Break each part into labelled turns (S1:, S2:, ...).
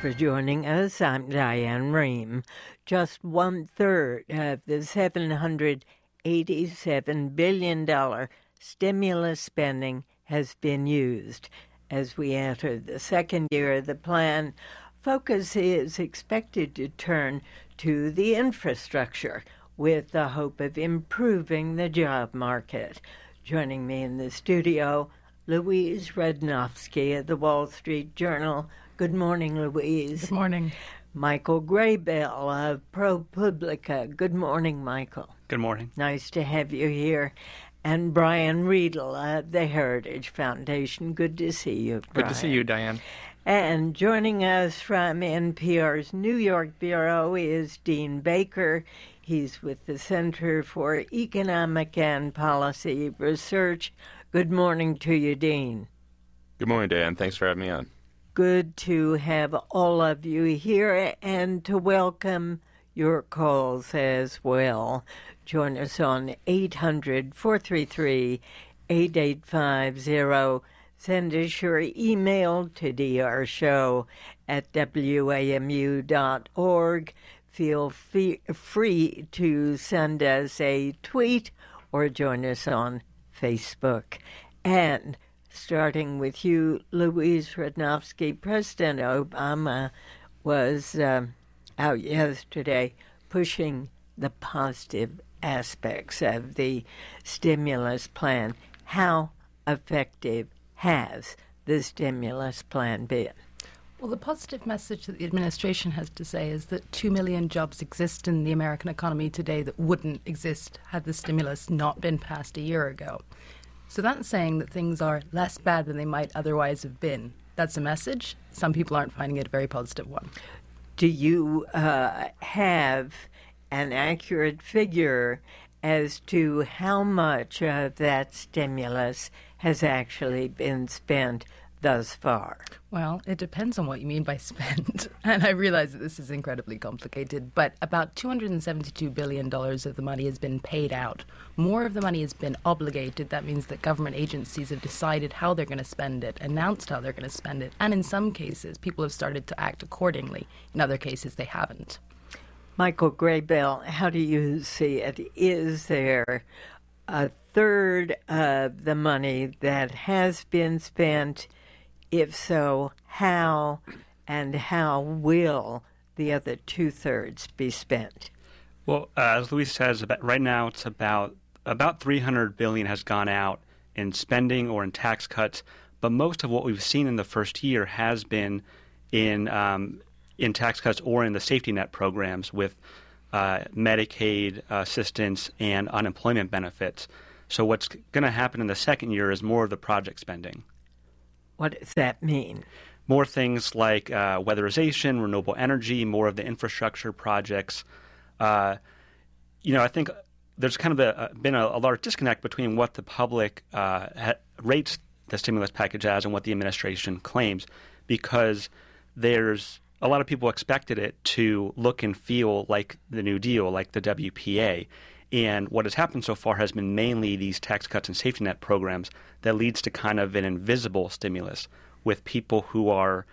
S1: for joining us. I'm Diane Rehm. Just 1/3 of the $787 billion stimulus spending has been used. As we enter the second year of the plan, focus is expected to turn to the infrastructure with the hope of improving the job market. Joining me in the studio, Louise Radnofsky of the Wall Street Journal. Good morning, Louise.
S2: Good morning.
S1: Michael Graybell of ProPublica. Good morning, Michael.
S3: Good morning.
S1: Nice to have you here. And Brian Riedel of the Heritage Foundation. Good to see you, Brian.
S3: Good to see you, Diane.
S1: And joining us from NPR's New York Bureau is Dean Baker. He's with the Center for Economic and Policy Research. Good morning to you, Dean.
S4: Good morning, Dan. Thanks for having me on.
S1: Good to have all of you here and to welcome your calls as well. Join us on 800-433-8850. Send us your email to draShow@wamu.org. Feel free to send us a tweet or join us on Facebook. And starting with you, Louise Radnofsky, President Obama was out yesterday pushing the positive aspects of the stimulus plan. How effective has the stimulus plan been?
S2: Well, the positive message that the administration has to say is that 2 million jobs exist in the American economy today that wouldn't exist had the stimulus not been passed a year ago. So that's saying that things are less bad than they might otherwise have been. That's a message. Some people aren't finding it a very positive one.
S1: Do you have an accurate figure as to how much of that stimulus has actually been spent thus far?
S2: Well, it depends on what you mean by spend. And I realize that this is incredibly complicated, but about $272 billion of the money has been paid out. More of the money has been obligated. That means that government agencies have decided how they're going to spend it, announced how they're going to spend it, and in some cases, people have started to act accordingly. In other cases, they haven't.
S1: Michael Graybell, how do you see it? Is there a third of the money that has been spent? If so, how and how will the other 2/3 be spent?
S3: Well, as Louise says, right now it's about $300 billion has gone out in spending or in tax cuts, but most of what we've seen in the first year has been in tax cuts or in the safety net programs with Medicaid assistance and unemployment benefits. So what's going to happen in the second year is more of the project spending.
S1: What does that mean?
S3: More things like weatherization, renewable energy, more of the infrastructure projects. I think there's kind of been a large disconnect between what the public rates the stimulus package as and what the administration claims, because there's a lot of people expected it to look and feel like the New Deal, like the WPA. And what has happened so far has been mainly these tax cuts and safety net programs that leads to kind of an invisible stimulus with people who are,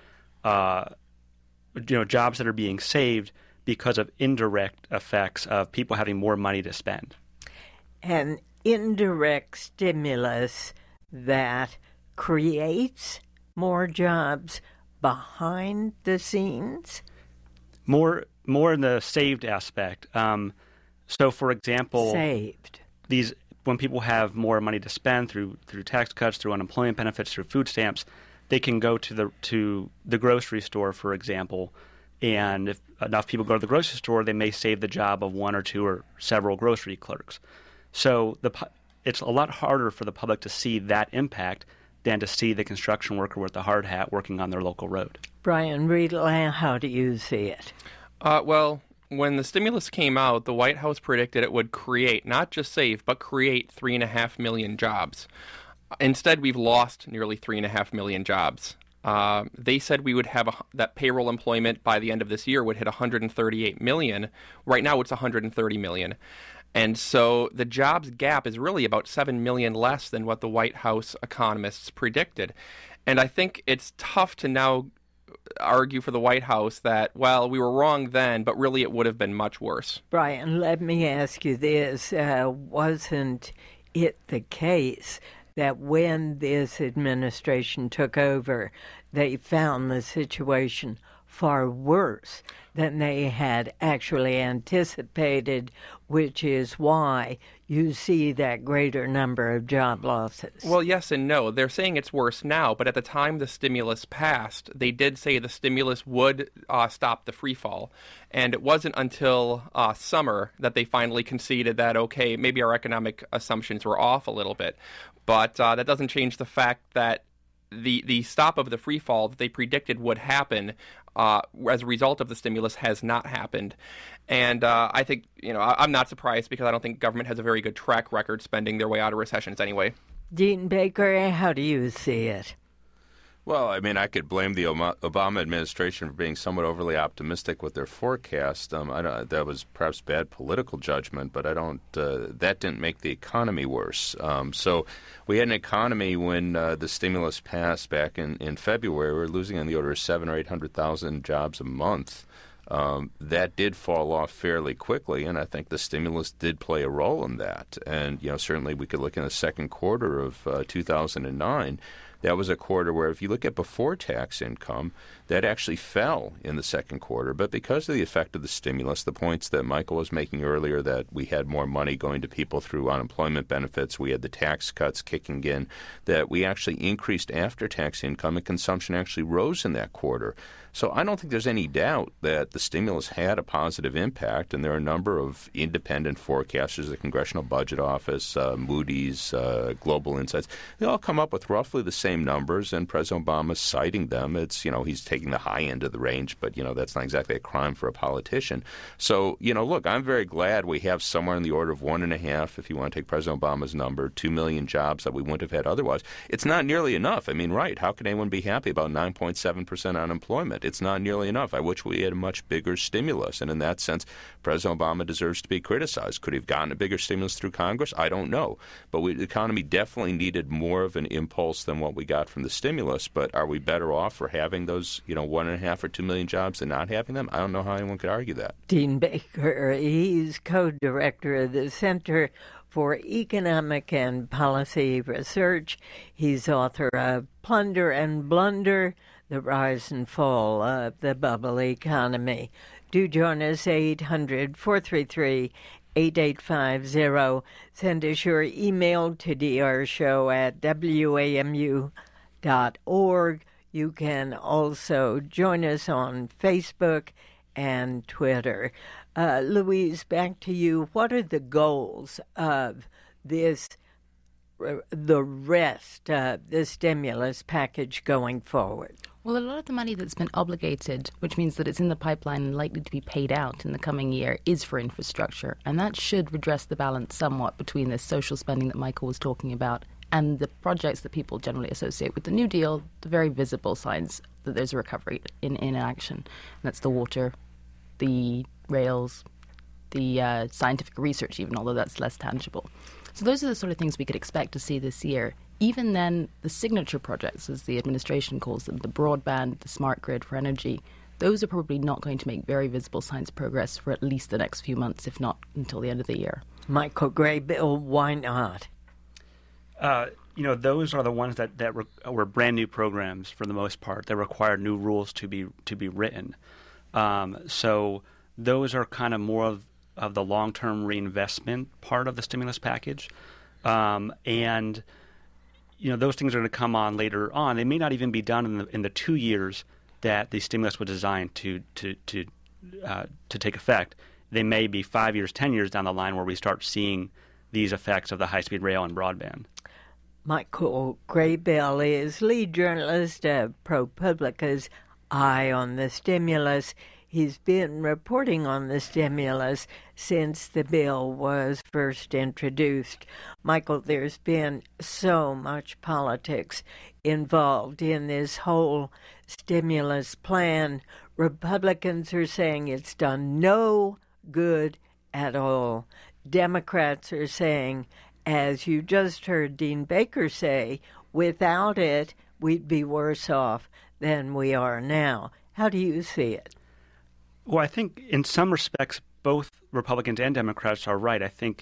S3: jobs that are being saved because of indirect effects of people having more money to spend.
S1: An indirect stimulus that creates more jobs behind the scenes?
S3: More in the saved aspect. So, for example, when people have more money to spend through tax cuts, through unemployment benefits, through food stamps, they can go to the grocery store, for example, and if enough people go to the grocery store, they may save the job of one or two or several grocery clerks. So it's a lot harder for the public to see that impact than to see the construction worker with the hard hat working on their local road.
S1: Brian Riedel, how do you see it?
S5: When the stimulus came out, the White House predicted it would create, not just save, but create 3.5 million jobs. Instead, we've lost nearly 3.5 million jobs. They said we would have that payroll employment by the end of this year would hit 138 million. Right now, it's 130 million. And so the jobs gap is really about 7 million less than what the White House economists predicted. And I think it's tough to now argue for the White House that, well, we were wrong then, but really it would have been much worse.
S1: Brian, let me ask you this. Wasn't it the case that when this administration took over, they found the situation far worse than they had actually anticipated, which is why you see that greater number of job losses?
S5: Well, yes and no. They're saying it's worse now, but at the time the stimulus passed, they did say the stimulus would stop the free fall. And it wasn't until summer that they finally conceded that, okay, maybe our economic assumptions were off a little bit. But that doesn't change the fact that the stop of the free fall that they predicted would happen as a result of the stimulus has not happened. And I think, I'm not surprised because I don't think government has a very good track record spending their way out of recessions anyway.
S1: Dean Baker, how do you see it?
S4: Well, I mean, I could blame the Obama administration for being somewhat overly optimistic with their forecast. That was perhaps bad political judgment, but that didn't make the economy worse. So we had an economy when the stimulus passed back in February. We were losing on the order of 700,000 or 800,000 jobs a month. That did fall off fairly quickly, and I think the stimulus did play a role in that. And, certainly we could look in the second quarter of 2009. That was a quarter where if you look at before tax income, that actually fell in the second quarter. But because of the effect of the stimulus, the points that Michael was making earlier, that we had more money going to people through unemployment benefits, we had the tax cuts kicking in, that we actually increased after-tax income and consumption actually rose in that quarter. So I don't think there's any doubt that the stimulus had a positive impact, and there are a number of independent forecasters, the Congressional Budget Office, Moody's, Global Insights. They all come up with roughly the same numbers, and President Obama's citing them. It's, he's taking the high end of the range, but, that's not exactly a crime for a politician. So, look, I'm very glad we have somewhere in the order of 1.5, if you want to take President Obama's number, 2 million jobs that we wouldn't have had otherwise. It's not nearly enough. I mean, right, how can anyone be happy about 9.7% unemployment? It's not nearly enough. I wish we had a much bigger stimulus, and in that sense, President Obama deserves to be criticized. Could he have gotten a bigger stimulus through Congress? I don't know. But the economy definitely needed more of an impulse than what we got from the stimulus. But are we better off for having those, 1.5 or 2 million jobs than not having them? I don't know how anyone could argue that.
S1: Dean Baker, he's co-director of the Center for Economic and Policy Research. He's author of Plunder and Blunder, The Rise and Fall of the Bubble Economy. Do join us, 800-433-8850. Send us your email to drshow@wamu.org. You can also join us on Facebook and Twitter. Louise, back to you. What are the goals of the rest of the stimulus package going forward?
S2: Well, a lot of the money that's been obligated, which means that it's in the pipeline and likely to be paid out in the coming year, is for infrastructure. And that should redress the balance somewhat between this social spending that Michael was talking about and the projects that people generally associate with the New Deal, the very visible signs that there's a recovery in action. And that's the water, the rails, the scientific research even, although that's less tangible. So those are the sort of things we could expect to see this year. Even then, the signature projects, as the administration calls them, the broadband, the smart grid for energy, those are probably not going to make very visible signs of progress for at least the next few months, if not until the end of the year. Michael
S1: Graybill, why not?
S3: Those are the ones that were brand new programs for the most part that required new rules to be written. So those are kind of more of the long-term reinvestment part of the stimulus package, and those things are going to come on later on. They may not even be done in the 2 years that the stimulus was designed to take effect. They may be 5 years, 10 years down the line where we start seeing these effects of the high-speed rail and broadband.
S1: Michael Graybill is lead journalist of ProPublica's Eye on the Stimulus. He's been reporting on the stimulus since the bill was first introduced. Michael, there's been so much politics involved in this whole stimulus plan. Republicans are saying it's done no good at all. Democrats are saying, as you just heard Dean Baker say, without it, we'd be worse off than we are now. How do you see it?
S3: Well, I think in some respects, both Republicans and Democrats are right. I think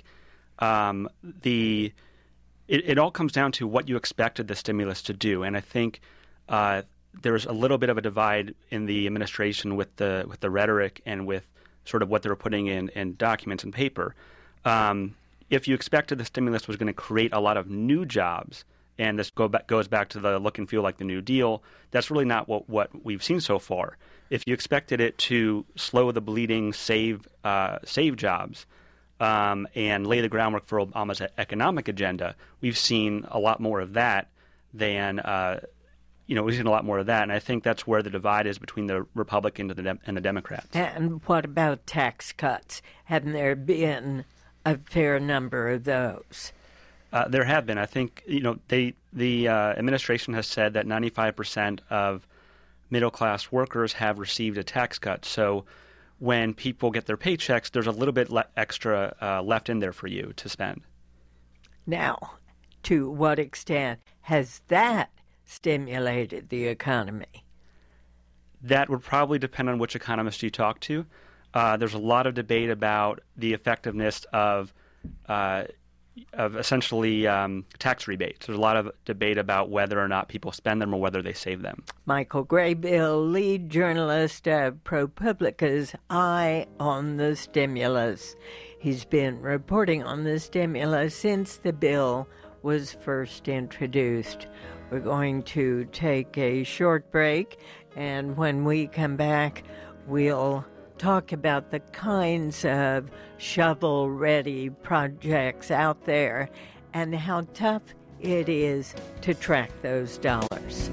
S3: it all comes down to what you expected the stimulus to do, and I think there's a little bit of a divide in the administration with the rhetoric and with sort of what they were putting in documents and paper. If you expected the stimulus was going to create a lot of new jobs, and this goes back to the look and feel like the New Deal, that's really not what we've seen so far. If you expected it to slow the bleeding, save jobs, and lay the groundwork for Obama's economic agenda, we've seen a lot more of that than we've seen a lot more of that, and I think that's where the divide is between the Republicans and the Democrats.
S1: And what about tax cuts? Haven't there been a fair number of those?
S3: There have been. I think the administration has said that 95% of middle-class workers have received a tax cut. So when people get their paychecks, there's a little bit extra left in there for you to spend.
S1: Now, to what extent has that stimulated the economy?
S3: That would probably depend on which economist you talk to. There's a lot of debate about the effectiveness of essentially tax rebates. There's a lot of debate about whether or not people spend them or whether they save them.
S1: Michael Graybill, lead journalist of ProPublica's Eye on the Stimulus. He's been reporting on the stimulus since the bill was first introduced. We're going to take a short break, and when we come back, we'll talk about the kinds of shovel-ready projects out there and how tough it is to track those dollars.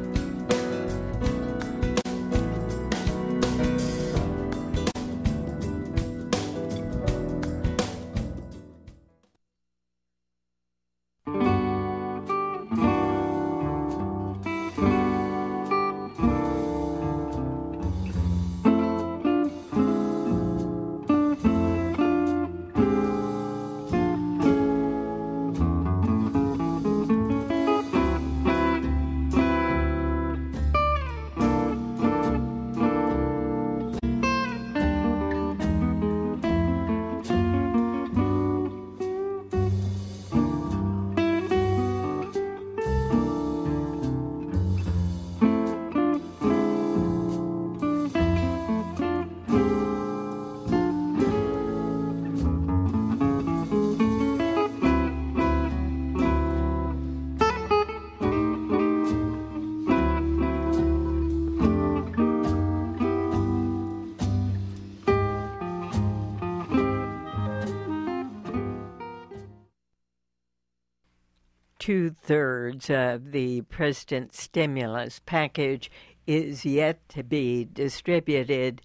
S1: Two-thirds of the president's stimulus package is yet to be distributed,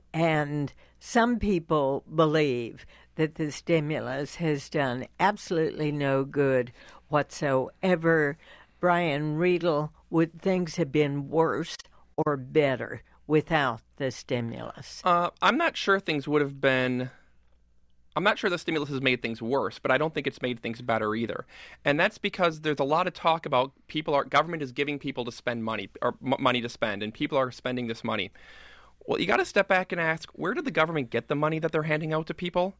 S1: and some people believe that the stimulus has done absolutely no good whatsoever. Brian Riedel, would things have been worse or better without the stimulus?
S5: I'm not sure things would have been... I'm not sure the stimulus has made things worse, but I don't think it's made things better either. And that's because there's a lot of talk about government is giving people to spend money, or money to spend, and people are spending this money. Well, you got to step back and ask, where did the government get the money that they're handing out to people?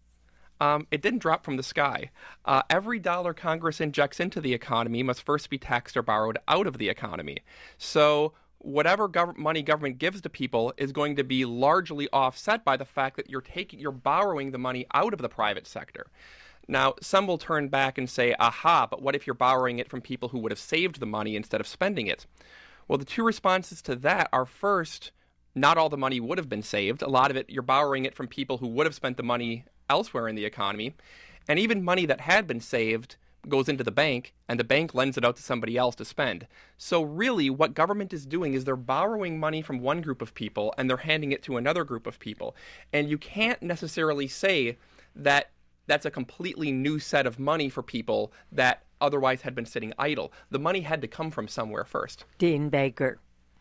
S5: It didn't drop from the sky. Every dollar Congress injects into the economy must first be taxed or borrowed out of the economy. So whatever money government gives to people is going to be largely offset by the fact that you're borrowing the money out of the private sector. Now, some will turn back and say, aha, but what if you're borrowing it from people who would have saved the money instead of spending it? Well, the two responses to that are, first, not all the money would have been saved. A lot of it, you're borrowing it from people who would have spent the money elsewhere in the economy. And even money that had been saved goes into the bank, and the bank lends it out to somebody else to spend. So really, what government is doing is they're borrowing money from one group of people, and they're handing it to another group of people. And you can't necessarily say that that's a completely new set of money for people that otherwise had been sitting idle. The money had to come from somewhere first.
S1: Dean Baker.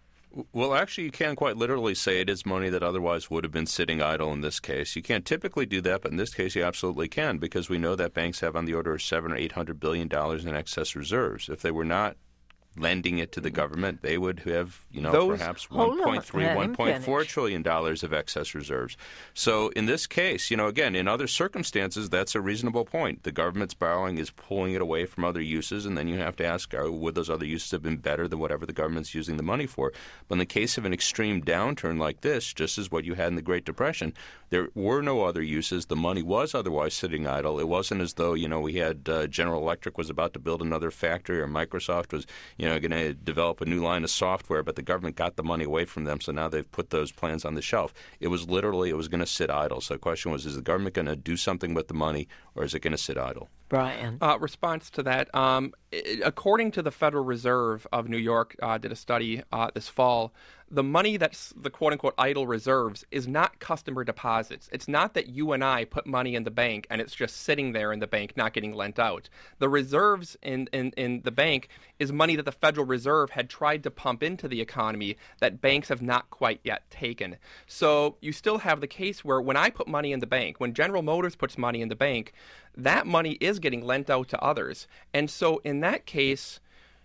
S4: Well, actually, you can't quite literally say it is money that otherwise would have been sitting idle in this case. You can't typically do that, but in this case you absolutely can, because we know that banks have on the order of $700 or $800 billion in excess reserves. If they were not lending it to the government, they would have, perhaps
S1: Hold on,
S4: 1.4 trillion dollars of excess reserves. So in this case, again, in other circumstances, that's a reasonable point. The government's borrowing is pulling it away from other uses, and then you have to ask, would those other uses have been better than whatever the government's using the money for? But in the case of an extreme downturn like this, just as what you had in the Great Depression, there were no other uses. The money was otherwise sitting idle. It wasn't as though, we had General Electric was about to build another factory, or Microsoft was, going to develop a new line of software, but the government got the money away from them, so now they've put those plans on the shelf. It was going to sit idle. So the question was, is the government going to do something with the money, or is it going to sit idle?
S1: Brian.
S5: Response to that, according to the Federal Reserve of New York, did a study this fall, the money that's the quote-unquote idle reserves is not customer deposits. It's not that you and I put money in the bank and it's just sitting there in the bank not getting lent out. The reserves in the bank is money that the Federal Reserve had tried to pump into the economy that banks have not quite yet taken. So you still have the case where when I put money in the bank, when General Motors puts money in the bank, that money is getting lent out to others. And so in that case,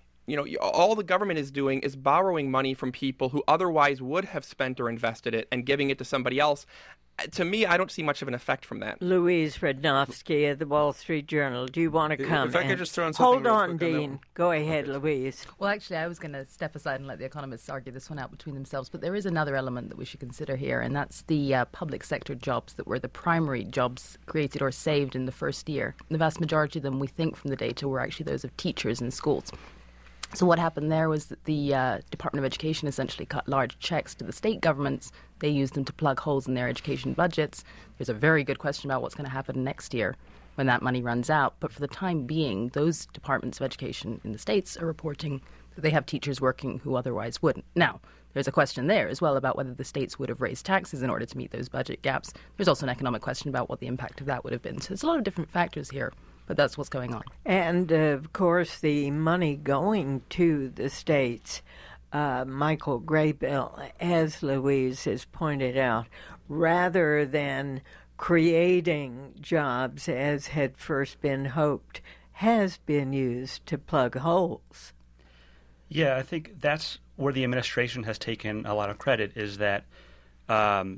S5: all the government is doing is borrowing money from people who otherwise would have spent or invested it and giving it to somebody else. To me, I don't see much of an effect from that.
S1: Louise Radnofsky of the Wall Street Journal. Do you want to comment?
S4: If I could just throw in something
S1: Hold on, Dean. Go ahead, Louise.
S2: Well, actually, I was going to step aside and let the economists argue this one out between themselves, but there is another element that we should consider here, and that's the public sector jobs that were the primary jobs created or saved in the first year. The vast majority of them, we think from the data, were actually those of teachers in schools. So what happened there was that the Department of Education essentially cut large checks to the state governments. They used them to plug holes in their education budgets. There's a very good question about what's going to happen next year when that money runs out. But for the time being, those departments of education in the states are reporting that they have teachers working who otherwise wouldn't. Now, there's a question there as well about whether the states would have raised taxes in order to meet those budget gaps. There's also an economic question about what the impact of that would have been. So there's a lot of different factors here. But that's what's going on.
S1: And, of course, the money going to the states, Michael Graybill, as Louise has pointed out, rather than creating jobs as had first been hoped, has been used to plug holes.
S3: Yeah, I think that's where the administration has taken a lot of credit, is that the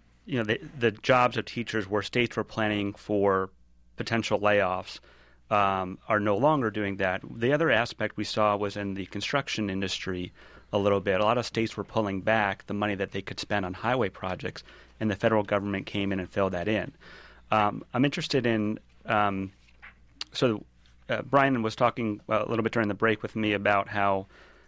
S3: jobs of teachers where states were planning for potential layoffs are no longer doing that. The other aspect we saw was in the construction industry a little bit. A lot of states were pulling back the money that they could spend on highway projects, and the federal government came in and filled that in. I'm interested in Brian was talking a little bit during the break with me about how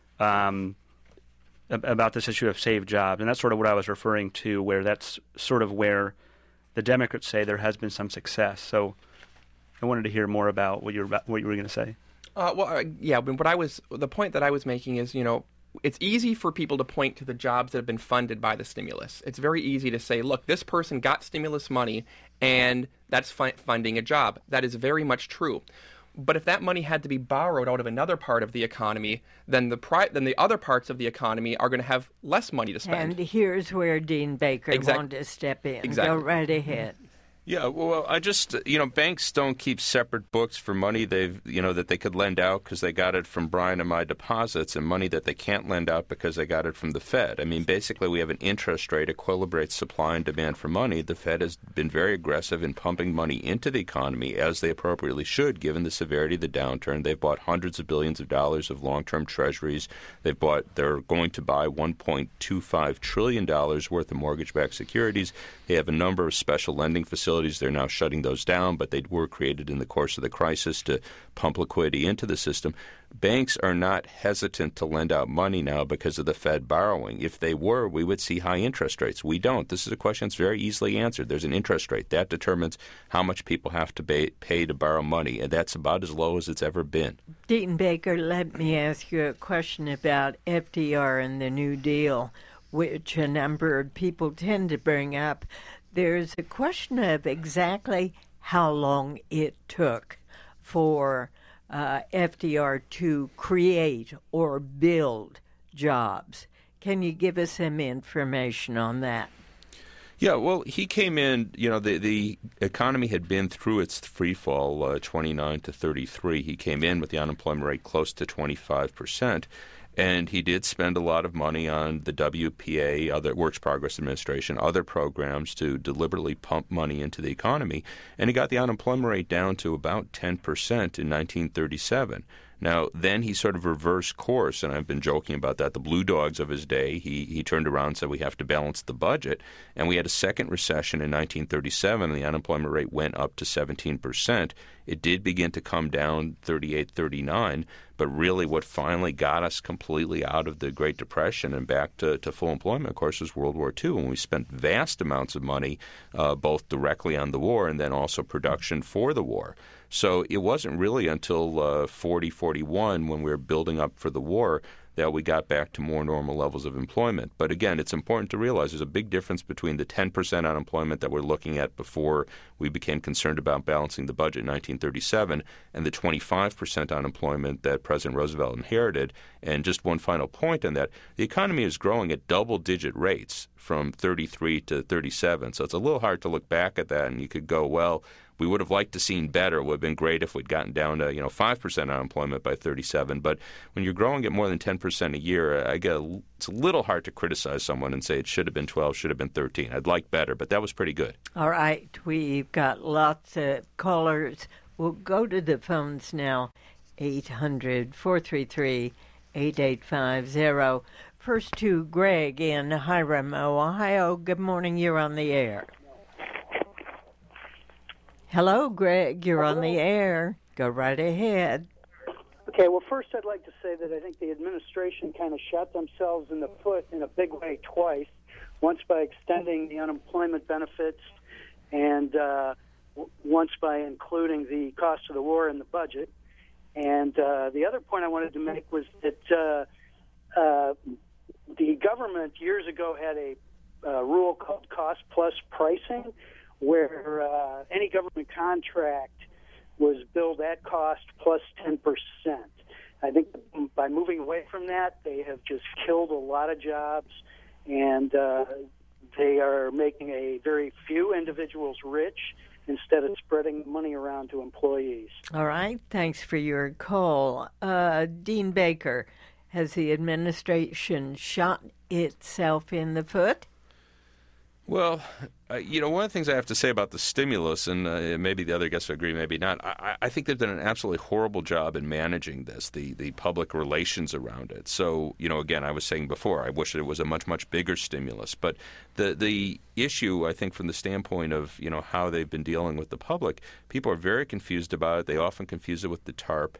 S3: about this issue of saved jobs, and that's sort of what I was referring to, where that's sort of where the Democrats say there has been some success. So I wanted to hear more about what you were going to say.
S5: But the point that I was making is, it's easy for people to point to the jobs that have been funded by the stimulus. It's very easy to say, look, this person got stimulus money, and that's funding a job. That is very much true. But if that money had to be borrowed out of another part of the economy, then the other parts of the economy are going to have less money to spend.
S1: And here's where Dean Baker wanted to step in.
S5: Exactly.
S1: Go right ahead.
S4: Yeah, well, I just, banks don't keep separate books for money that they could lend out because they got it from Brian and my deposits, and money that they can't lend out because they got it from the Fed. I mean, basically, we have an interest rate equilibrates supply and demand for money. The Fed has been very aggressive in pumping money into the economy, as they appropriately should, given the severity of the downturn. They've bought hundreds of billions of dollars of long-term treasuries. They're going to buy $1.25 trillion worth of mortgage-backed securities. They have a number of special lending facilities. They're now shutting those down, but they were created in the course of the crisis to pump liquidity into the system. Banks are not hesitant to lend out money now because of the Fed borrowing. If they were, we would see high interest rates. We don't. This is a question that's very easily answered. There's an interest rate. That determines how much people have to pay to borrow money, and that's about as low as it's ever been.
S1: Dean Baker, let me ask you a question about FDR and the New Deal, which a number of people tend to bring up. There's a question of exactly how long it took for FDR to create or build jobs. Can you give us some information on that?
S4: Yeah, well, he came in, the economy had been through its free fall, 29 to 33. He came in with the unemployment rate close to 25%. And he did spend a lot of money on the WPA, other Works Progress Administration, other programs to deliberately pump money into the economy. And he got the unemployment rate down to about 10% in 1937. Now, then he sort of reversed course, and I've been joking about that. The Blue Dogs of his day, he turned around and said we have to balance the budget. And we had a second recession in 1937, and the unemployment rate went up to 17%. It did begin to come down 38, 39, but really what finally got us completely out of the Great Depression and back to full employment, of course, was World War II, when we spent vast amounts of money both directly on the war and then also production for the war. So it wasn't really until 40, 41, when we were building up for the war, that we got back to more normal levels of employment. But again, it's important to realize there's a big difference between the 10% unemployment that we're looking at before we became concerned about balancing the budget in 1937 and the 25% unemployment that President Roosevelt inherited. And just one final point on that, the economy is growing at double-digit rates from 33 to 37. So it's a little hard to look back at that and you could go, well, we would have liked to seen better. It would have been great if we'd gotten down to 5% unemployment by 37. But when you're growing at more than 10% a year, it's a little hard to criticize someone and say it should have been 12, should have been 13. I'd like better, but that was pretty good.
S1: All right, we've got lots of callers. We'll go to the phones now. 800-433-8850. First to Greg in Hiram, Ohio. Good morning. You're on the air. Hello, Greg. You're on the air. Go right ahead.
S6: Okay, well, first I'd like to say that I think the administration kind of shot themselves in the foot in a big way twice, once by extending the unemployment benefits and once by including the cost of the war in the budget. And the other point I wanted to make was that the government years ago had a rule called cost plus pricing, where any government contract was billed at cost plus 10%. I think by moving away from that, they have just killed a lot of jobs, and they are making a very few individuals rich instead of spreading money around to employees.
S1: All right. Thanks for your call. Dean Baker, has the administration shot itself in the foot?
S4: Well, one of the things I have to say about the stimulus, and maybe the other guests would agree, maybe not, I think they've done an absolutely horrible job in managing this, the public relations around it. So, again, I was saying before, I wish it was a much, much bigger stimulus. But the issue, I think, from the standpoint of, how they've been dealing with the public, people are very confused about it. They often confuse it with the TARP.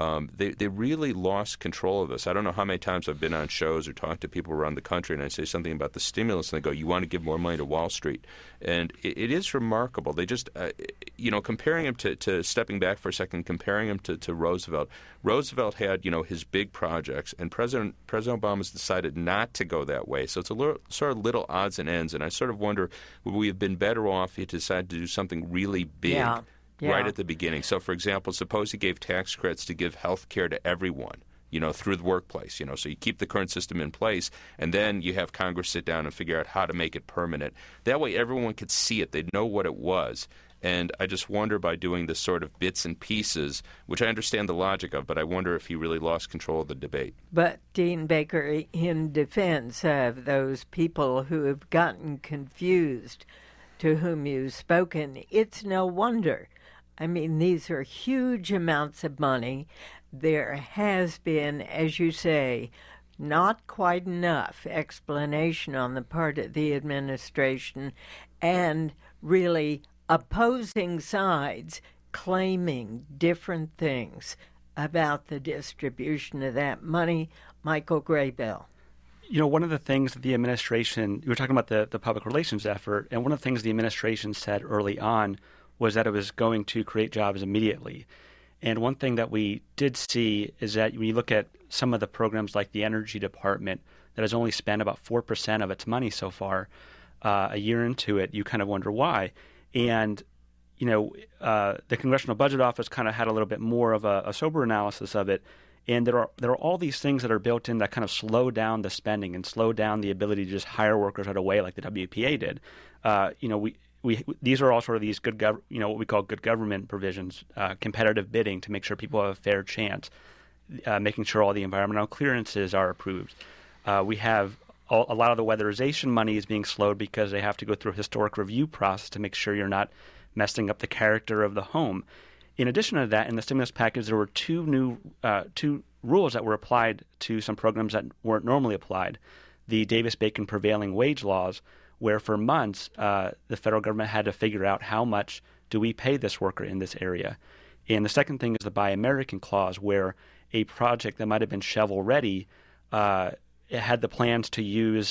S4: They really lost control of this. I don't know how many times I've been on shows or talked to people around the country, and I say something about the stimulus, and they go, you want to give more money to Wall Street. And it is remarkable. They just, comparing him to stepping back for a second, comparing him to Roosevelt. Roosevelt had, his big projects, and President Obama's decided not to go that way. So it's a little odds and ends, and I sort of wonder, would we have been better off if he decided to do something really big?
S1: Yeah.
S4: Right at the beginning. So, for example, suppose he gave tax credits to give health care to everyone, through the workplace, so you keep the current system in place, and then you have Congress sit down and figure out how to make it permanent. That way everyone could see it. They'd know what it was. And I just wonder, by doing this sort of bits and pieces, which I understand the logic of, but I wonder if he really lost control of the debate.
S1: But, Dean Baker, in defense of those people who have gotten confused to whom you've spoken, it's no wonder. I mean, these are huge amounts of money. There has been, as you say, not quite enough explanation on the part of the administration, and really opposing sides claiming different things about the distribution of that money. Michael Graybill.
S3: One of the things that the administration, you were talking about the public relations effort, and one of the things the administration said early on was that it was going to create jobs immediately. And one thing that we did see is that when you look at some of the programs like the Energy Department that has only spent about 4% of its money so far, a year into it, you kind of wonder why. And, the Congressional Budget Office kind of had a little bit more of a sober analysis of it. And there are all these things that are built in that kind of slow down the spending and slow down the ability to just hire workers right away, like the WPA did. These are all sort of these what we call good government provisions, competitive bidding to make sure people have a fair chance, making sure all the environmental clearances are approved. We have a lot of the weatherization money is being slowed because they have to go through a historic review process to make sure you're not messing up the character of the home. In addition to that, in the stimulus package, there were two rules that were applied to some programs that weren't normally applied. The Davis-Bacon prevailing wage laws, where for months the federal government had to figure out how much do we pay this worker in this area. And the second thing is the Buy American clause, where a project that might have been shovel-ready it had the plans to use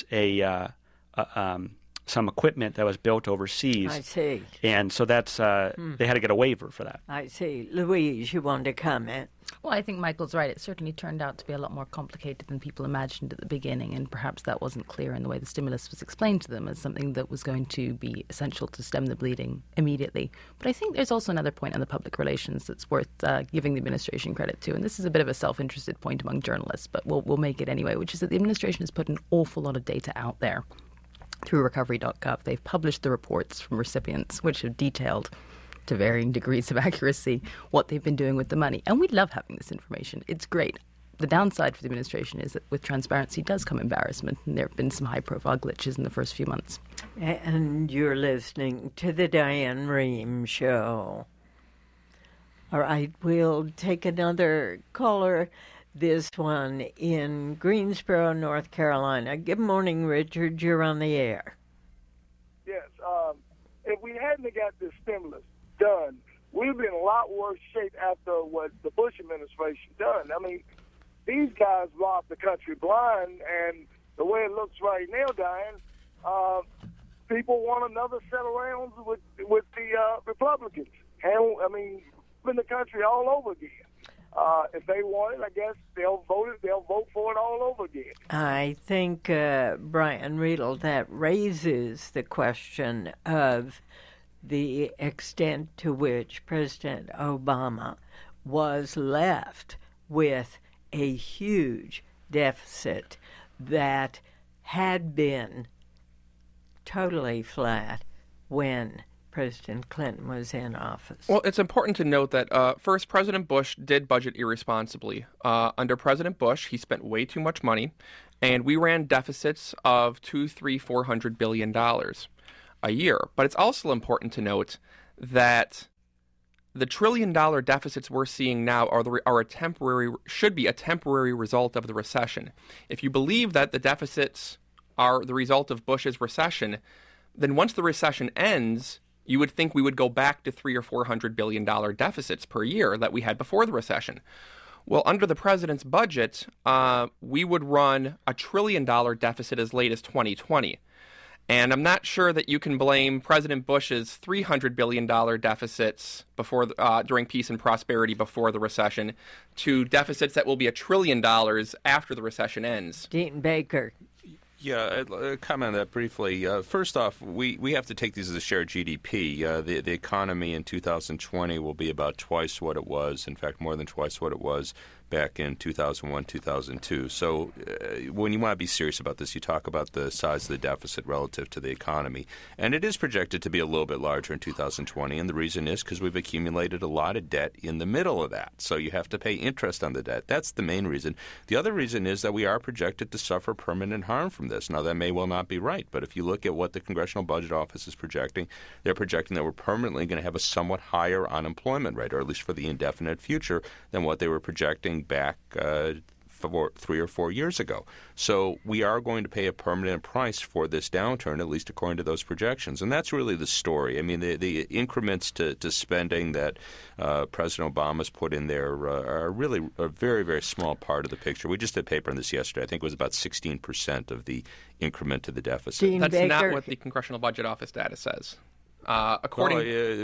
S3: some equipment that was built overseas.
S1: I see.
S3: And so that's they had to get a waiver for that.
S1: I see. Louise, you want to comment?
S2: Well, I think Michael's right. It certainly turned out to be a lot more complicated than people imagined at the beginning, and perhaps that wasn't clear in the way the stimulus was explained to them as something that was going to be essential to stem the bleeding immediately. But I think there's also another point on the public relations that's worth giving the administration credit to, and this is a bit of a self-interested point among journalists, but we'll make it anyway, which is that the administration has put an awful lot of data out there through recovery.gov. They've published the reports from recipients, which have detailed to varying degrees of accuracy what they've been doing with the money. And we love having this information. It's great. The downside for the administration is that with transparency does come embarrassment, and there have been some high-profile glitches in the first few months.
S1: And you're listening to the Diane Rehm Show. All right, we'll take another caller. This one in Greensboro, North Carolina. Good morning, Richard. You're on the air.
S7: Yes. If we hadn't got this stimulus done, we'd be in a lot worse shape after what the Bush administration done. I mean, these guys robbed the country blind, and the way it looks right now, Diane, people want another set of rounds with the Republicans. And, I mean, in the country all over again. If they want it, I guess they'll vote for it all over again.
S1: I think, Brian Riedel, that raises the question of the extent to which President Obama was left with a huge deficit that had been totally flat when President Clinton was in office.
S5: Well, it's important to note that first, President Bush did budget irresponsibly. Under President Bush, he spent way too much money, and we ran deficits of $400 billion a year. But it's also important to note that the $1 trillion deficits we're seeing now should be a temporary result of the recession. If you believe that the deficits are the result of Bush's recession, then once the recession ends, you would think we would go back to $300 or $400 billion deficits per year that we had before the recession. Well, under the president's budget, we would run a $1 trillion deficit as late as 2020. And I'm not sure that you can blame President Bush's $300 billion deficits during peace and prosperity before the recession to deficits that will be $1 trillion after the recession ends.
S1: Dean Baker.
S4: Yeah, I'll comment on that briefly. First off, we have to take these as a shared GDP. The economy in 2020 will be about twice what it was, in fact, more than twice what it was back in 2001, 2002. So when you want to be serious about this, you talk about the size of the deficit relative to the economy. And it is projected to be a little bit larger in 2020, and the reason is because we've accumulated a lot of debt in the middle of that. So you have to pay interest on the debt. That's the main reason. The other reason is that we are projected to suffer permanent harm from this. Now, that may well not be right, but if you look at what the Congressional Budget Office is projecting, they're projecting that we're permanently going to have a somewhat higher unemployment rate, or at least for the indefinite future, than what they were projecting back 3 or 4 years ago. So we are going to pay a permanent price for this downturn, at least according to those projections. And that's really the story. I mean, the increments to spending that President Obama's put in there are really a very, very small part of the picture. We just did paper on this yesterday. I think it was about 16% of the increment to the deficit.
S1: Dean
S5: That's
S1: Baker.
S5: not what the Congressional Budget Office data says. According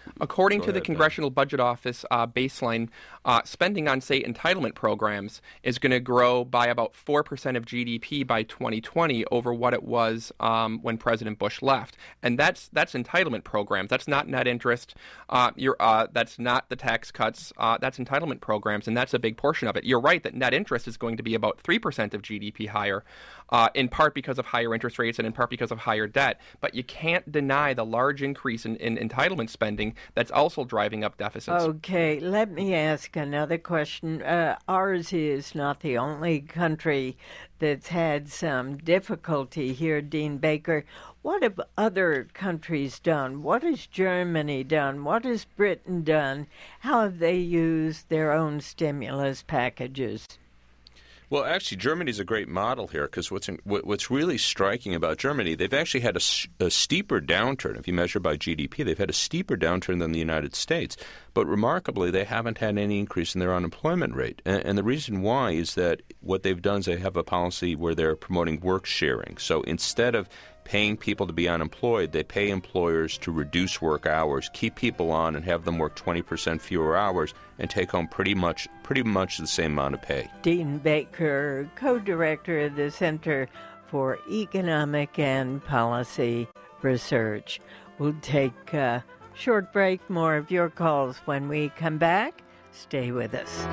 S5: According
S4: Go
S5: to the
S4: ahead, Ben.
S5: Congressional Budget Office baseline, spending on state entitlement programs is going to grow by about 4% of GDP by 2020 over what it was when President Bush left. And that's entitlement programs. That's not net interest. That's not the tax cuts. That's entitlement programs, and that's a big portion of it. You're right that net interest is going to be about 3% of GDP higher, in part because of higher interest rates and in part because of higher debt. But you can't deny the large increase in entitlement spending that's also driving up deficits.
S1: Okay, let me ask another question. Ours is not the only country that's had some difficulty here, Dean Baker. What have other countries done? What has Germany done? What has Britain done? How have they used their own stimulus packages?
S4: Well, actually, Germany's a great model here because what's really striking about Germany, they've actually had a steeper downturn. If you measure by GDP, they've had a steeper downturn than the United States. But remarkably, they haven't had any increase in their unemployment rate. And the reason why is that what they've done is they have a policy where they're promoting work sharing. So instead of paying people to be unemployed, they pay employers to reduce work hours, keep people on, and have them work 20% fewer hours and take home pretty much the same amount of pay.
S1: Dean Baker, co-director of the Center for Economic and Policy Research. We'll take a short break. More of your calls when we come back. Stay with us.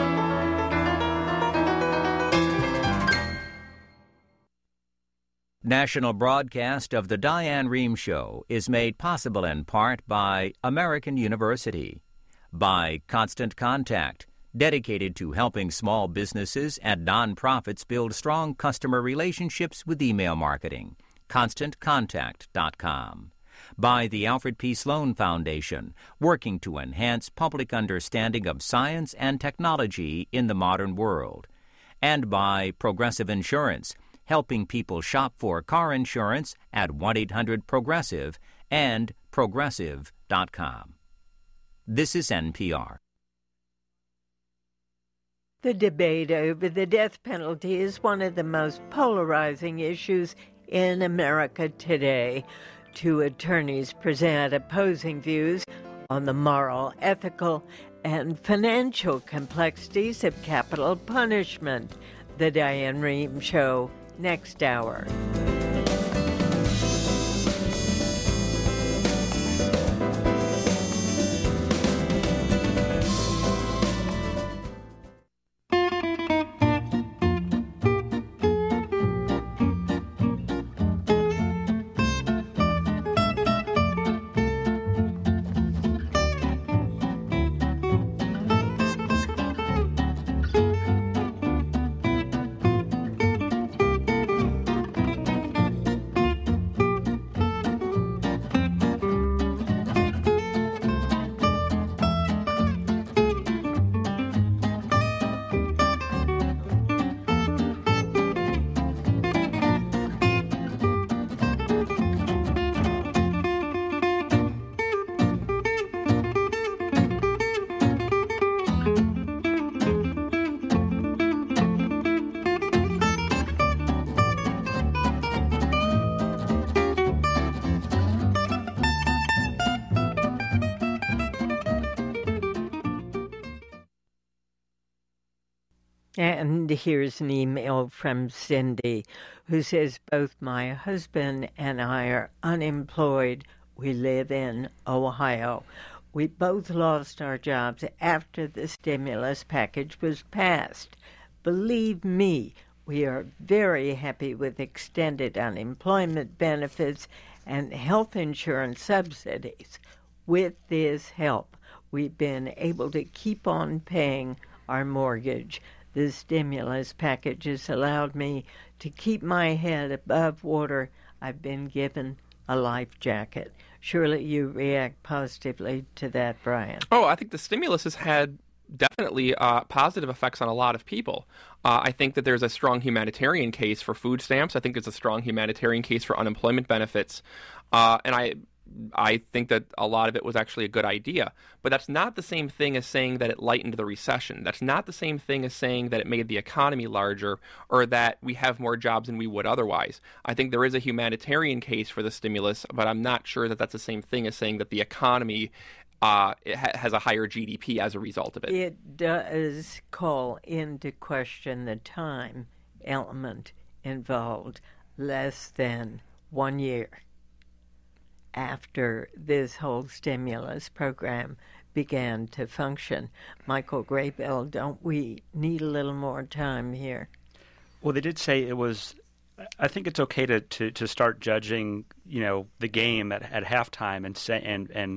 S8: National broadcast of the Diane Rehm Show is made possible in part by American University, by Constant Contact, dedicated to helping small businesses and nonprofits build strong customer relationships with email marketing, ConstantContact.com, by the Alfred P. Sloan Foundation, working to enhance public understanding of science and technology in the modern world, and by Progressive Insurance, helping people shop for car insurance at 1-800-PROGRESSIVE and Progressive.com. This is NPR.
S1: The debate over the death penalty is one of the most polarizing issues in America today. Two attorneys present opposing views on the moral, ethical, and financial complexities of capital punishment. The Diane Rehm Show, next hour. And here's an email from Cindy, who says, both my husband and I are unemployed. We live in Ohio. We both lost our jobs after the stimulus package was passed. Believe me, we are very happy with extended unemployment benefits and health insurance subsidies. With this help, we've been able to keep on paying our mortgage. The stimulus package has allowed me to keep my head above water. I've been given a life jacket. Surely you react positively to that, Brian.
S5: Oh, I think the stimulus has had definitely positive effects on a lot of people. I think that there's a strong humanitarian case for food stamps. I think there's a strong humanitarian case for unemployment benefits. And I think that a lot of it was actually a good idea. But that's not the same thing as saying that it lightened the recession. That's not the same thing as saying that it made the economy larger or that we have more jobs than we would otherwise. I think there is a humanitarian case for the stimulus, but I'm not sure that that's the same thing as saying that the economy has a higher GDP as a result of it.
S1: It does call into question the time element involved. Less than 1 year after this whole stimulus program began to function. Michael Graybill, don't we need a little more time here?
S3: Well, they did say it was. I think it's okay to start judging, the game at halftime and say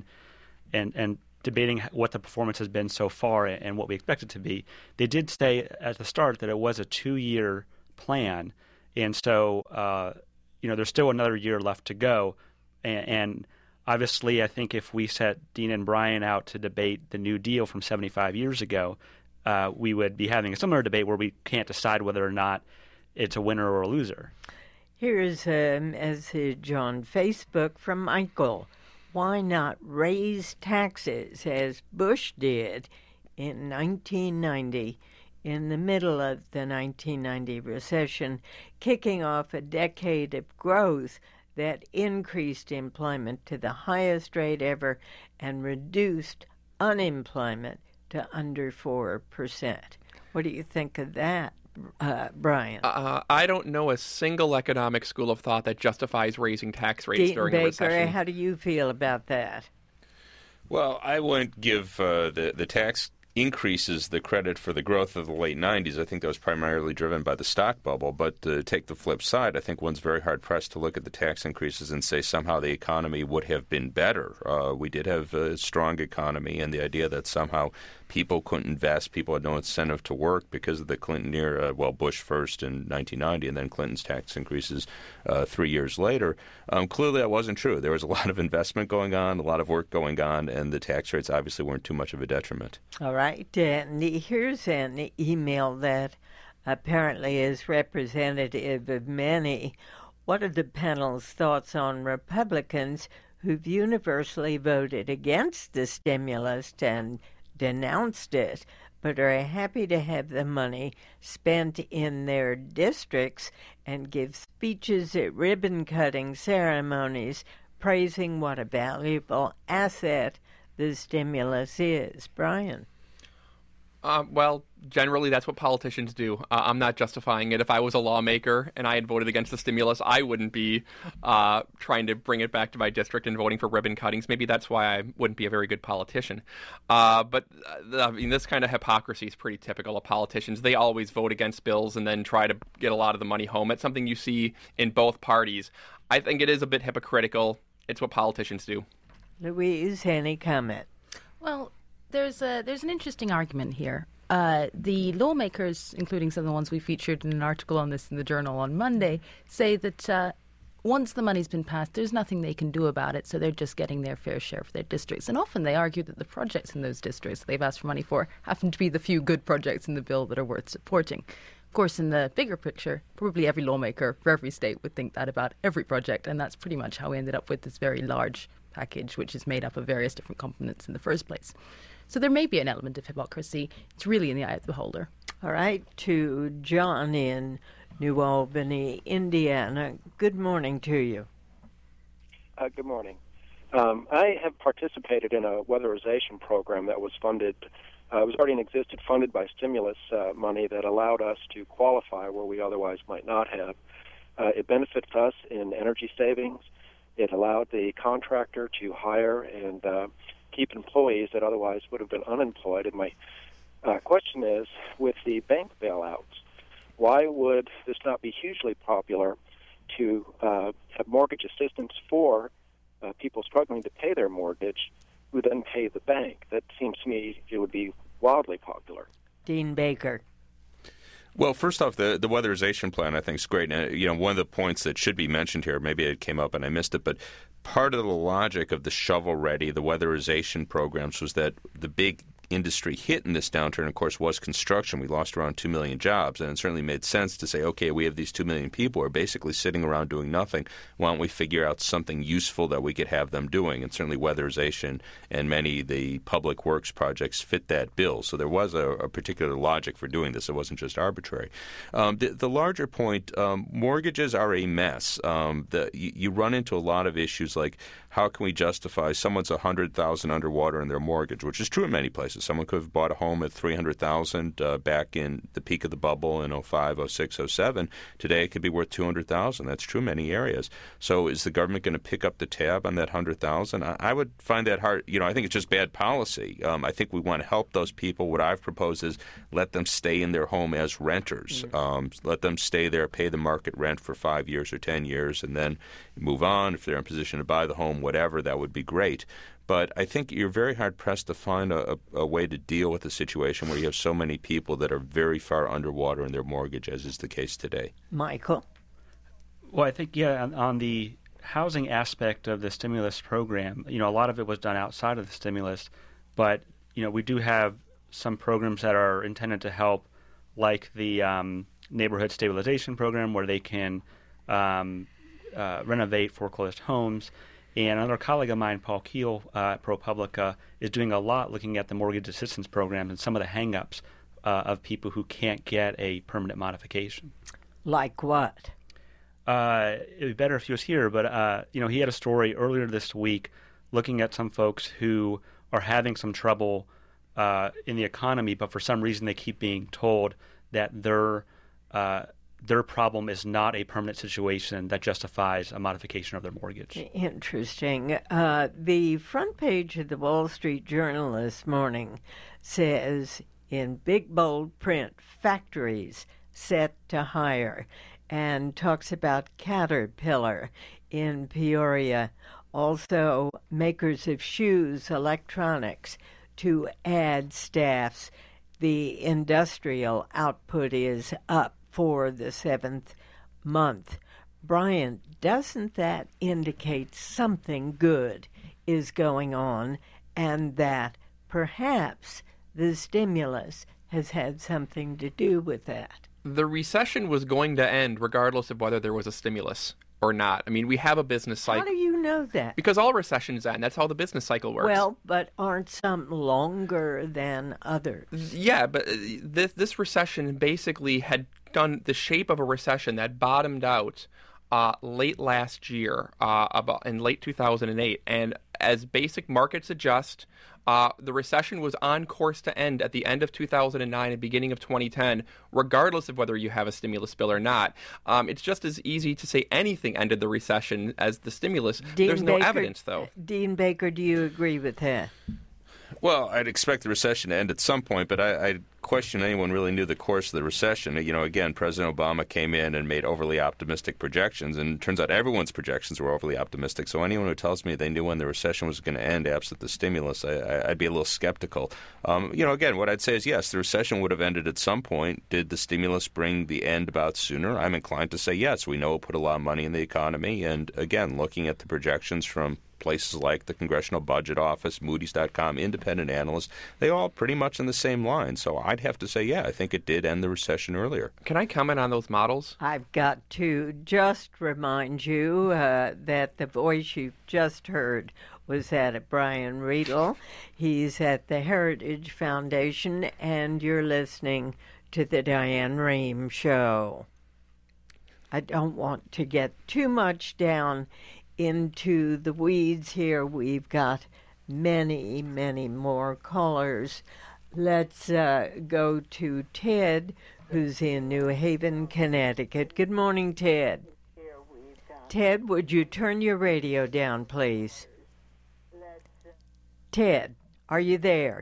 S3: and debating what the performance has been so far and what we expect it to be. They did say at the start that it was a 2-year plan, and so there's still another year left to go. And obviously, I think if we set Dean and Brian out to debate the New Deal from 75 years ago, we would be having a similar debate where we can't decide whether or not it's a winner or a loser.
S1: Here's a message on Facebook from Michael. Why not raise taxes as Bush did in 1990, in the middle of the 1990 recession, kicking off a decade of growth that increased employment to the highest rate ever and reduced unemployment to under 4%. What do you think of that, Brian?
S5: I don't know a single economic school of thought that justifies raising tax rates during a recession.
S1: Baker, how do you feel about that?
S4: Well, I wouldn't give the tax increases the credit for the growth of the late 90s. I think that was primarily driven by the stock bubble. But to take the flip side, I think one's very hard-pressed to look at the tax increases and say somehow the economy would have been better. We did have a strong economy, and the idea that somehow people couldn't invest, people had no incentive to work because of the Clinton era, Bush first in 1990 and then Clinton's tax increases 3 years later. Clearly that wasn't true. There was a lot of investment going on, a lot of work going on, and the tax rates obviously weren't too much of a detriment.
S1: All right. And here's an email that apparently is representative of many. What are the panel's thoughts on Republicans who've universally voted against the stimulus and denounced it, but are happy to have the money spent in their districts and give speeches at ribbon-cutting ceremonies praising what a valuable asset the stimulus is? Brian?
S5: Well, generally that's what politicians do. I'm not justifying it. If I was a lawmaker and I had voted against the stimulus, I wouldn't be trying to bring it back to my district and voting for ribbon cuttings. Maybe that's why I wouldn't be a very good politician. But this kind of hypocrisy is pretty typical of politicians. They always vote against bills and then try to get a lot of the money home. It's something you see in both parties. I think it is a bit hypocritical. It's what politicians do.
S1: Louise, any comment?
S2: Well, there's an interesting argument here. The lawmakers, including some of the ones we featured in an article on this in the Journal on Monday, say that once the money's been passed, there's nothing they can do about it, so they're just getting their fair share for their districts. And often they argue that the projects in those districts they've asked for money for happen to be the few good projects in the bill that are worth supporting. Of course, in the bigger picture, probably every lawmaker for every state would think that about every project, and that's pretty much how we ended up with this very large package, which is made up of various different components in the first place. So there may be an element of hypocrisy. It's really in the eye of the beholder.
S1: All right, to John in New Albany, Indiana. Good morning to you.
S9: Good morning. I have participated in a weatherization program that was funded. It was already in existence, funded by stimulus money that allowed us to qualify where we otherwise might not have. It benefits us in energy savings. It allowed the contractor to hire and keep employees that otherwise would have been unemployed. And my question is, with the bank bailouts, why would this not be hugely popular to have mortgage assistance for people struggling to pay their mortgage who then pay the bank? That seems to me it would be wildly popular.
S1: Dean Baker.
S4: Well, first off, the weatherization plan I think is great. And, one of the points that should be mentioned here, maybe it came up and I missed it, but part of the logic of the shovel-ready, the weatherization programs, was that the big industry hit in this downturn, of course, was construction. We lost around 2 million jobs, and it certainly made sense to say, okay, we have these 2 million people who are basically sitting around doing nothing. Why don't we figure out something useful that we could have them doing? And certainly weatherization and many of the public works projects fit that bill. So there was a particular logic for doing this. It wasn't just arbitrary. The larger point, mortgages are a mess. You run into a lot of issues like how can we justify someone's $100,000 underwater in their mortgage, which is true in many places. Someone could have bought a home at $300,000 back in the peak of the bubble in 05, 06, 07. Today it could be worth $200,000. That's true in many areas. So is the government going to pick up the tab on that $100,000? I would find that hard. I think it's just bad policy. I think we want to help those people. What I've proposed is let them stay in their home as renters. Let them stay there, pay the market rent for 5 years or 10 years, and then move on. If they're in position to buy the home, whatever, that would be great. But I think you're very hard-pressed to find a way to deal with a situation where you have so many people that are very far underwater in their mortgage, as is the case today.
S1: Michael?
S3: Well, I think, on the housing aspect of the stimulus program, a lot of it was done outside of the stimulus, but, we do have some programs that are intended to help, like the neighborhood stabilization program, where they can renovate foreclosed homes. And another colleague of mine, Paul Keel, ProPublica, is doing a lot looking at the mortgage assistance program and some of the hang-ups of people who can't get a permanent modification.
S1: Like what?
S3: It would be better if he was here, but he had a story earlier this week looking at some folks who are having some trouble in the economy, but for some reason they keep being told that their problem is not a permanent situation that justifies a modification of their mortgage.
S1: Interesting. The front page of the Wall Street Journal this morning says, in big bold print, factories set to hire, and talks about Caterpillar in Peoria, also makers of shoes, electronics, to add staffs. The industrial output is up for the 7th month. Brian, doesn't that indicate something good is going on, and that perhaps the stimulus has had something to do with that?
S5: The recession was going to end regardless of whether there was a stimulus or not. I mean, we have a business cycle.
S1: How do you know that?
S5: Because all recessions end. That's how the business cycle works.
S1: Well, but aren't some longer than others?
S5: Yeah, but this recession basically had done the shape of a recession that bottomed out late last year, about in late 2008. And as basic markets adjust, the recession was on course to end at the end of 2009 and beginning of 2010, regardless of whether you have a stimulus bill or not. It's just as easy to say anything ended the recession as the stimulus. There's no evidence, though.
S1: Dean Baker, do you agree with that?
S4: Well, I'd expect the recession to end at some point, but I question anyone really knew the course of the recession. Again, President Obama came in and made overly optimistic projections, and it turns out everyone's projections were overly optimistic. So anyone who tells me they knew when the recession was going to end absent the stimulus, I'd be a little skeptical. Again, what I'd say is, yes, the recession would have ended at some point. Did the stimulus bring the end about sooner? I'm inclined to say yes. We know it put a lot of money in the economy, and again, looking at the projections from places like the Congressional Budget Office, Moody's.com, independent analysts, they all pretty much in the same line. So I'd have to say, yeah, I think it did end the recession earlier.
S5: Can I comment on those models?
S1: I've got to just remind you that the voice you've just heard was that of Brian Riedel. He's at the Heritage Foundation, and you're listening to the Diane Rehm Show. I don't want to get too much down into the weeds here. We've got many, many more callers. Let's go to Ted, who's in New Haven, Connecticut. Good morning, Ted. Ted, would you turn your radio down, please? Ted, are you there?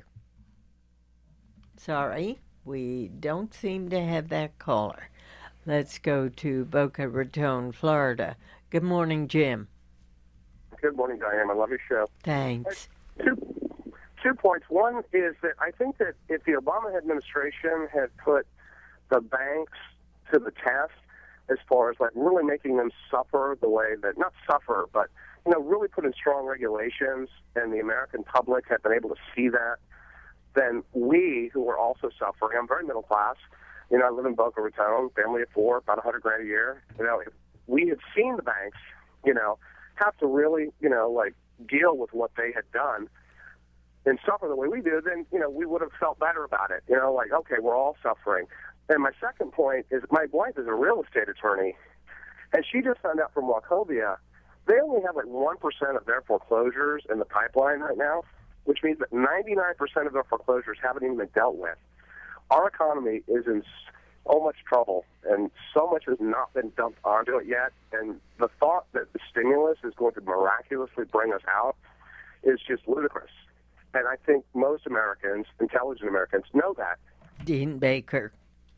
S1: Sorry, we don't seem to have that caller. Let's go to Boca Raton, Florida. Good morning, Jim.
S10: Good morning, Diane. I love your show.
S1: Thanks.
S10: Two points. One is that I think that if the Obama administration had put the banks to the test as far as really making them suffer the way that, not suffer, but really put in strong regulations, and the American public had been able to see that, then we, who were also suffering, I'm very middle class, I live in Boca Raton, family of four, about $100,000 a year. If we had seen the banks, have to really, deal with what they had done and suffer the way we do, then, we would have felt better about it. Okay, we're all suffering. And my second point is my wife is a real estate attorney, and she just found out from Wachovia they only have like 1% of their foreclosures in the pipeline right now, which means that 99% of their foreclosures haven't even been dealt with. Our economy is in so much trouble, and so much has not been dumped onto it yet. And the thought that the stimulus is going to miraculously bring us out is just ludicrous. And I think most Americans, intelligent Americans, know that.
S1: Dean Baker.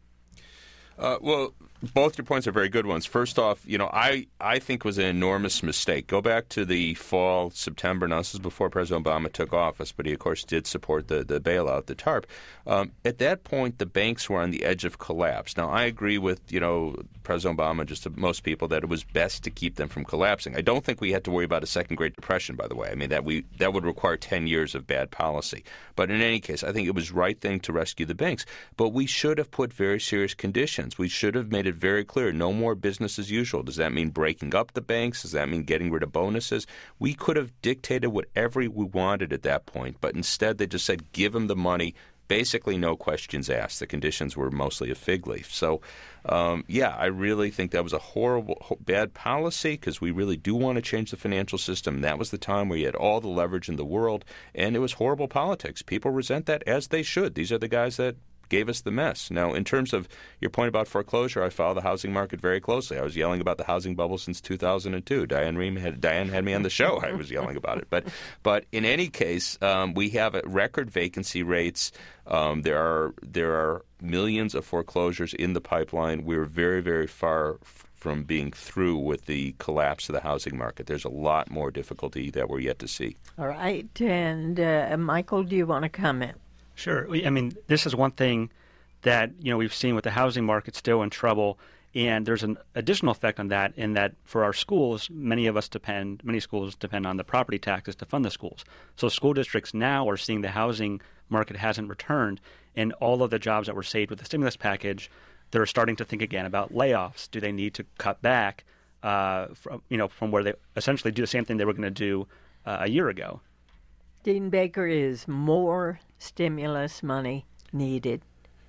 S4: Well, both your points are very good ones. First off, I think it was an enormous mistake. Go back to the fall, September. Now, this is before President Obama took office, but he, of course, did support the bailout, the TARP. At that point, the banks were on the edge of collapse. Now, I agree with, President Obama, just to most people, that it was best to keep them from collapsing. I don't think we had to worry about a second Great Depression, by the way. I mean, that would require 10 years of bad policy. But in any case, I think it was the right thing to rescue the banks. But we should have put very serious conditions. We should have made it very clear, no more business as usual. Does that mean breaking up the banks? Does that mean getting rid of bonuses? We could have dictated whatever we wanted at that point, but instead they just said, give them the money, basically no questions asked. The conditions were mostly a fig leaf. So, I really think that was a horrible, bad policy, because we really do want to change the financial system. That was the time where you had all the leverage in the world, and it was horrible politics. People resent that, as they should. These are the guys that gave us the mess. Now, in terms of your point about foreclosure, I follow the housing market very closely. I was yelling about the housing bubble since 2002. Diane had me on the show. I was yelling about it. But in any case, we have record vacancy rates. There are millions of foreclosures in the pipeline. We're very, very far from being through with the collapse of the housing market. There's a lot more difficulty that we're yet to see.
S1: All right. And Michael, do you want to comment?
S3: Sure. I mean, this is one thing that, we've seen with the housing market still in trouble, and there's an additional effect on that in that for our schools, many schools depend on the property taxes to fund the schools. So school districts now are seeing the housing market hasn't returned, and all of the jobs that were saved with the stimulus package, they're starting to think again about layoffs. Do they need to cut back from where they essentially do the same thing they were going to do a year ago?
S1: Dean Baker, is more stimulus money needed?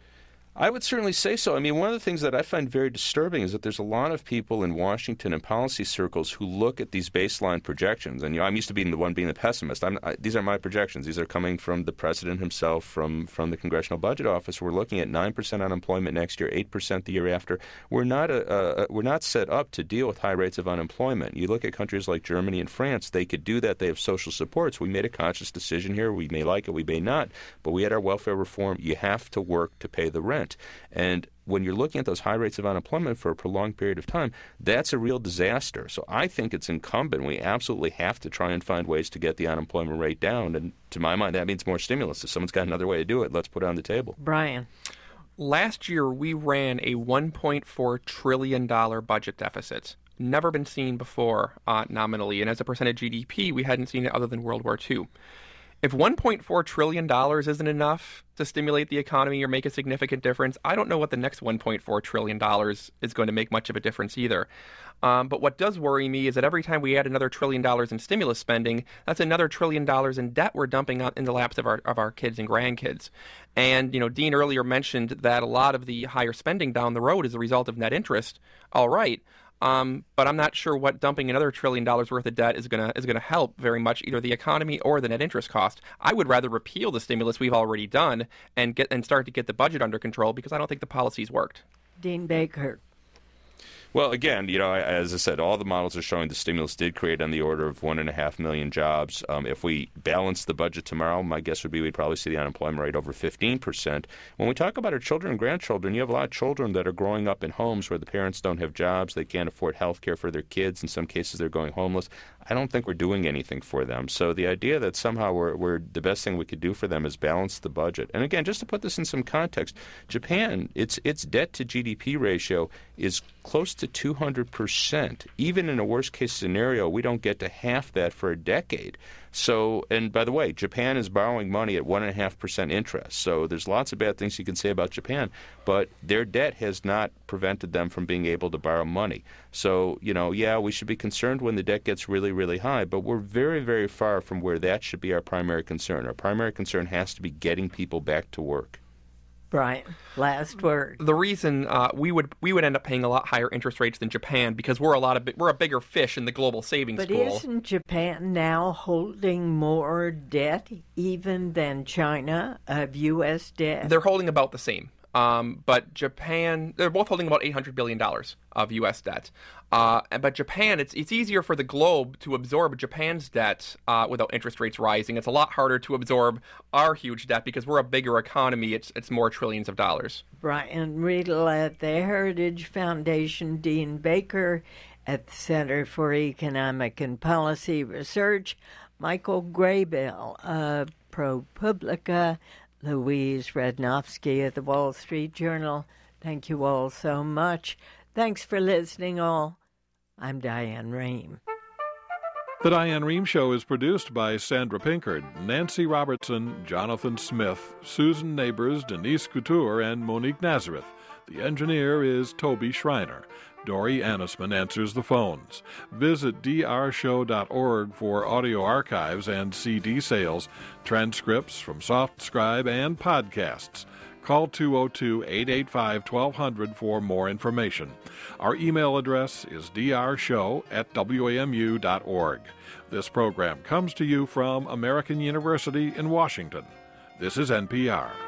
S4: I would certainly say so. I mean, one of the things that I find very disturbing is that there's a lot of people in Washington and policy circles who look at these baseline projections. And, I'm used to being the one being the pessimist. These are my projections. These are coming from the president himself, from the Congressional Budget Office. We're looking at 9% unemployment next year, 8% the year after. We're not set up to deal with high rates of unemployment. You look at countries like Germany and France, they could do that. They have social supports. We made a conscious decision here. We may like it, we may not. But we had our welfare reform. You have to work to pay the rent. And when you're looking at those high rates of unemployment for a prolonged period of time, that's a real disaster. So I think it's incumbent. We absolutely have to try and find ways to get the unemployment rate down. And to my mind, that means more stimulus. If someone's got another way to do it, let's put it on the table.
S1: Brian.
S5: Last year, we ran a $1.4 trillion budget deficit. Never been seen before nominally. And as a percentage of GDP, we hadn't seen it other than World War II. If $1.4 trillion isn't enough to stimulate the economy or make a significant difference, I don't know what the next $1.4 trillion is going to make much of a difference either. But what does worry me is that every time we add another $1 trillion in stimulus spending, that's another $1 trillion in debt we're dumping out in the laps of our kids and grandkids. And, Dean earlier mentioned that a lot of the higher spending down the road is a result of net interest. All right. But I'm not sure what dumping another $1 trillion worth of debt is gonna help very much, either the economy or the net interest cost. I would rather repeal the stimulus we've already done and start to get the budget under control, because I don't think the policies worked.
S1: Dean Baker.
S4: Well, again, as I said, all the models are showing the stimulus did create on the order of 1.5 million jobs. If we balance the budget tomorrow, my guess would be we'd probably see the unemployment rate over 15%. When we talk about our children and grandchildren, you have a lot of children that are growing up in homes where the parents don't have jobs. They can't afford health care for their kids. In some cases, they're going homeless. I don't think we're doing anything for them. So the idea that somehow we're the best thing we could do for them is balance the budget. And again, just to put this in some context, Japan, its debt to GDP ratio is close to 200%. Even in a worst-case scenario, we don't get to half that for a decade. So, and by the way, Japan is borrowing money at 1.5% interest. So there's lots of bad things you can say about Japan, but their debt has not prevented them from being able to borrow money. So, we should be concerned when the debt gets really, really high, but we're very, very far from where that should be our primary concern. Our primary concern has to be getting people back to work.
S1: Brian, last word.
S5: The reason we would end up paying a lot higher interest rates than Japan because we're a bigger fish in the global savings pool.
S1: But isn't Japan now holding more debt even than China of U.S. debt?
S5: They're holding about the same. But Japan, they're both holding about $800 billion of U.S. debt. But Japan, it's easier for the globe to absorb Japan's debt without interest rates rising. It's a lot harder to absorb our huge debt because we're a bigger economy. It's more trillions of dollars.
S1: Brian Riedel at the Heritage Foundation, Dean Baker at the Center for Economic and Policy Research, Michael Graybell of ProPublica, Louise Radnofsky at the Wall Street Journal. Thank you all so much. Thanks for listening, all. I'm Diane Rehm.
S11: The Diane Rehm Show is produced by Sandra Pinkard, Nancy Robertson, Jonathan Smith, Susan Neighbors, Denise Couture, and Monique Nazareth. The engineer is Toby Schreiner. Dory Annisman answers the phones. Visit drshow.org for audio archives and CD sales, transcripts from SoftScribe, and podcasts. Call 202-885-1200 for more information. Our email address is drshow@wamu.org. This program comes to you from American University in Washington. This is NPR.